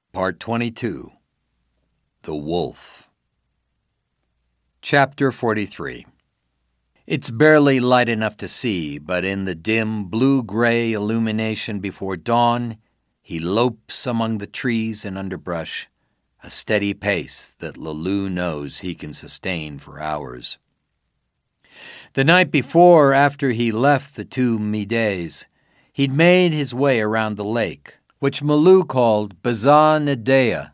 Part 22. The Wolf. Chapter 43. It's barely light enough to see, but in the dim blue-gray illumination before dawn, he lopes among the trees and underbrush, a steady pace that Laloo knows he can sustain for hours. The night before, after he left the two Mides, he'd made his way around the lake, which Maloo called Baza Nadea,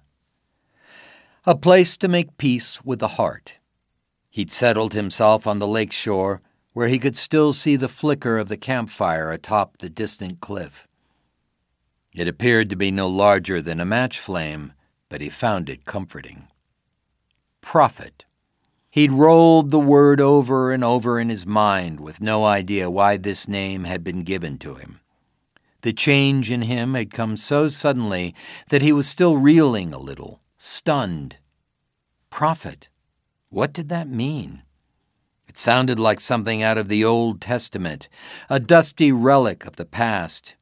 a place to make peace with the heart. He'd settled himself on the lake shore, where he could still see the flicker of the campfire atop the distant cliff. It appeared to be no larger than a match flame, but he found it comforting. Prophet. He'd rolled the word over and over in his mind with no idea why this name had been given to him. The change in him had come so suddenly that he was still reeling a little, stunned. Prophet. What did that mean? It sounded like something out of the Old Testament, a dusty relic of the past.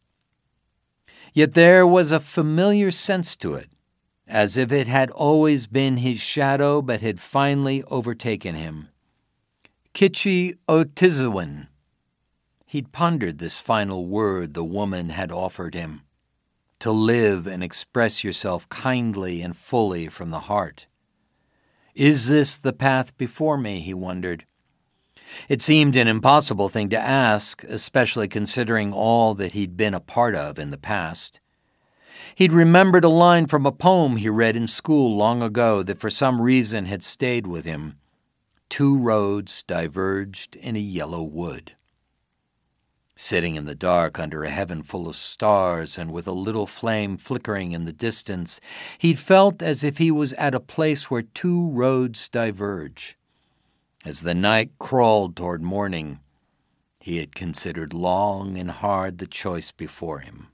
Yet there was a familiar sense to it, as if it had always been his shadow but had finally overtaken him. Kitchi Otizawin. He'd pondered this final word the woman had offered him, to live and express yourself kindly and fully from the heart. Is this the path before me, he wondered. It seemed an impossible thing to ask, especially considering all that he'd been a part of in the past. He'd remembered a line from a poem he read in school long ago that for some reason had stayed with him. Two roads diverged in a yellow wood. Sitting in the dark under a heaven full of stars and with a little flame flickering in the distance, he'd felt as if he was at a place where two roads diverge. As the night crawled toward morning, he had considered long and hard the choice before him.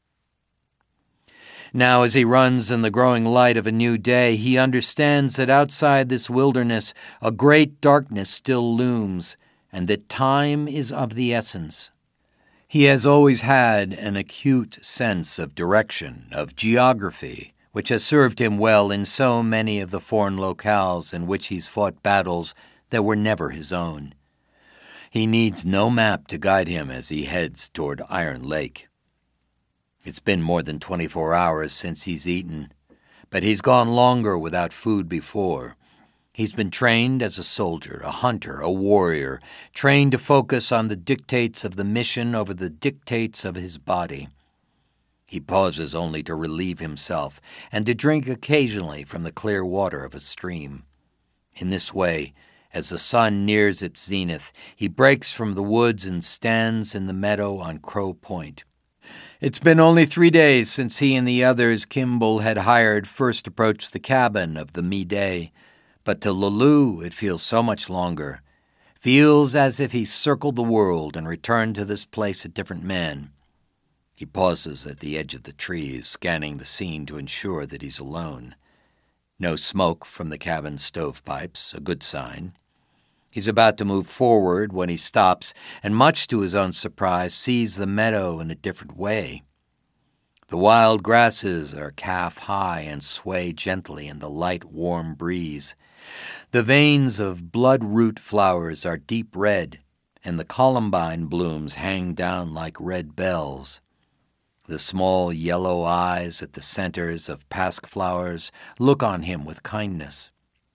Now, as he runs in the growing light of a new day, he understands that outside this wilderness a great darkness still looms, and that time is of the essence. He has always had an acute sense of direction, of geography, which has served him well in so many of the foreign locales in which he's fought battles that were never his own. He needs no map to guide him as he heads toward Iron Lake. It's been more than 24 hours since he's eaten, but he's gone longer without food before. He's been trained as a soldier, a hunter, a warrior, trained to focus on the dictates of the mission over the dictates of his body. He pauses only to relieve himself and to drink occasionally from the clear water of a stream. In this way, as the sun nears its zenith, he breaks from the woods and stands in the meadow on Crow Point. It's been only 3 days since he and the others Kimball had hired first approached the cabin of the Mide, but to Laloo it feels so much longer. Feels as if he circled the world and returned to this place a different man. He pauses at the edge of the trees, scanning the scene to ensure that he's alone. No smoke from the cabin stovepipes, a good sign. He's about to move forward when he stops, and much to his own surprise, sees the meadow in a different way. The wild grasses are calf-high and sway gently in the light, warm breeze. The veins of bloodroot flowers are deep red, and the columbine blooms hang down like red bells. The small yellow eyes at the centers of pasque flowers look on him with kindness.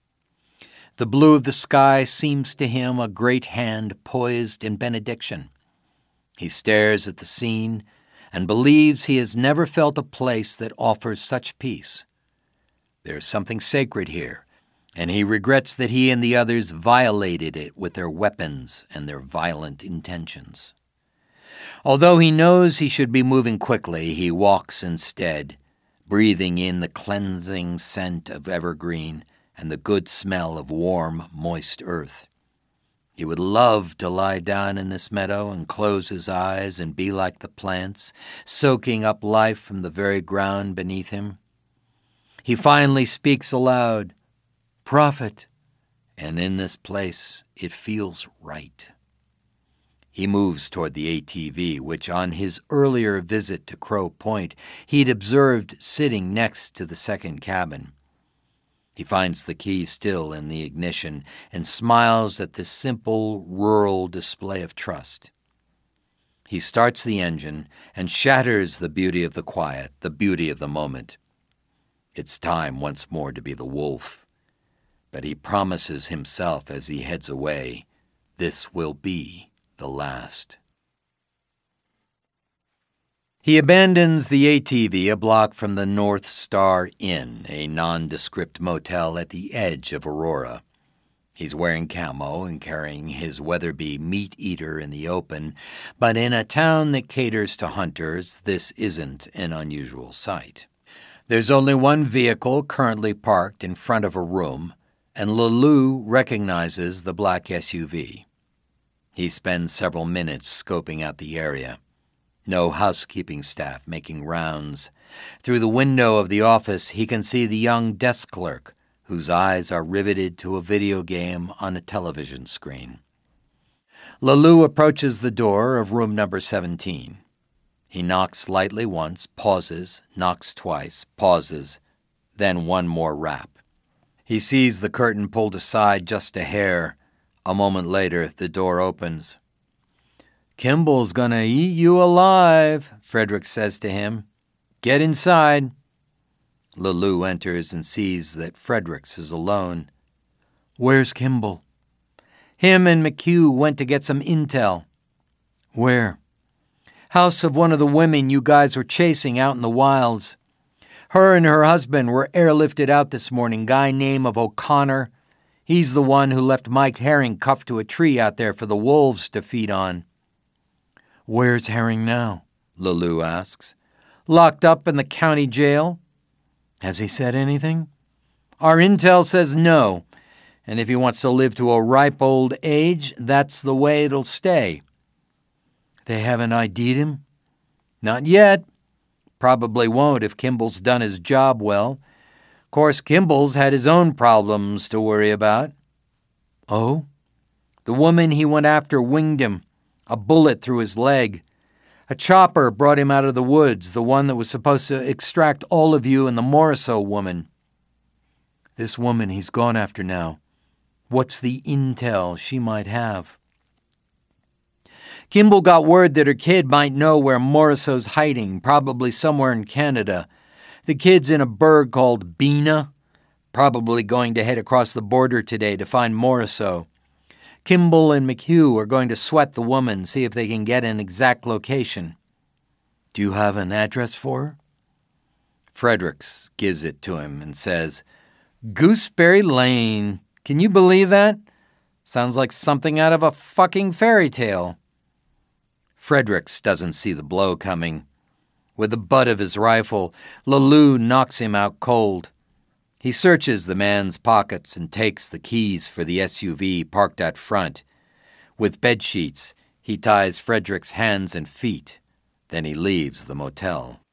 The blue of the sky seems to him a great hand poised in benediction. He stares at the scene and believes he has never felt a place that offers such peace. There's something sacred here, and he regrets that he and the others violated it with their weapons and their violent intentions. Although he knows he should be moving quickly, he walks instead, breathing in the cleansing scent of evergreen and the good smell of warm, moist earth. He would love to lie down in this meadow and close his eyes and be like the plants, soaking up life from the very ground beneath him. He finally speaks aloud, "Prophet," and in this place it feels right. He moves toward the ATV, which on his earlier visit to Crow Point he'd observed sitting next to the second cabin. He finds the key still in the ignition and smiles at this simple, rural display of trust. He starts the engine and shatters the beauty of the quiet, the beauty of the moment. It's time once more to be the wolf. But he promises himself as he heads away, this will be the last. He abandons the ATV a block from the North Star Inn, a nondescript motel at the edge of Aurora. He's wearing camo and carrying his Weatherby meat eater in the open, but in a town that caters to hunters, this isn't an unusual sight. There's only one vehicle currently parked in front of a room, and Lelou recognizes the black SUV. He spends several minutes scoping out the area. No housekeeping staff making rounds. Through the window of the office, he can see the young desk clerk, whose eyes are riveted to a video game on a television screen. Lelou approaches the door of room number 17. He knocks lightly once, pauses, knocks twice, pauses, then one more rap. He sees the curtain pulled aside just a hair. A moment later, the door opens. "Kimball's gonna eat you alive," Frederick says to him. "Get inside." Lelou enters and sees that Fredericks is alone. "Where's Kimball?" "Him and McHugh went to get some intel." "Where?" "House of one of the women you guys were chasing out in the wilds. Her and her husband were airlifted out this morning, guy name of O'Connor. He's the one who left Mike Herring cuffed to a tree out there for the wolves to feed on." "Where's Herring now?" Lelou asks. "Locked up in the county jail." "Has he said anything?" "Our intel says no, and if he wants to live to a ripe old age, that's the way it'll stay." "They haven't ID'd him?" "Not yet. Probably won't if Kimball's done his job well. Of course, Kimball's had his own problems to worry about." "Oh?" "The woman he went after winged him. A bullet through his leg. A chopper brought him out of the woods, the one that was supposed to extract all of you and the Morisseau woman." "This woman he's gone after now. What's the intel she might have?" "Kimball got word that her kid might know where Morisseau's hiding, probably somewhere in Canada. The kid's in a burg called Bena, probably going to head across the border today to find Morisseau. Kimball and McHugh are going to sweat the woman, see if they can get an exact location." "Do you have an address for her?" Fredericks gives it to him and says, "Gooseberry Lane. Can you believe that? Sounds like something out of a fucking fairy tale." Fredericks doesn't see the blow coming. With the butt of his rifle, Lelou knocks him out cold. He searches the man's pockets and takes the keys for the SUV parked out front. With bedsheets, he ties Fredericks' hands and feet. Then he leaves the motel.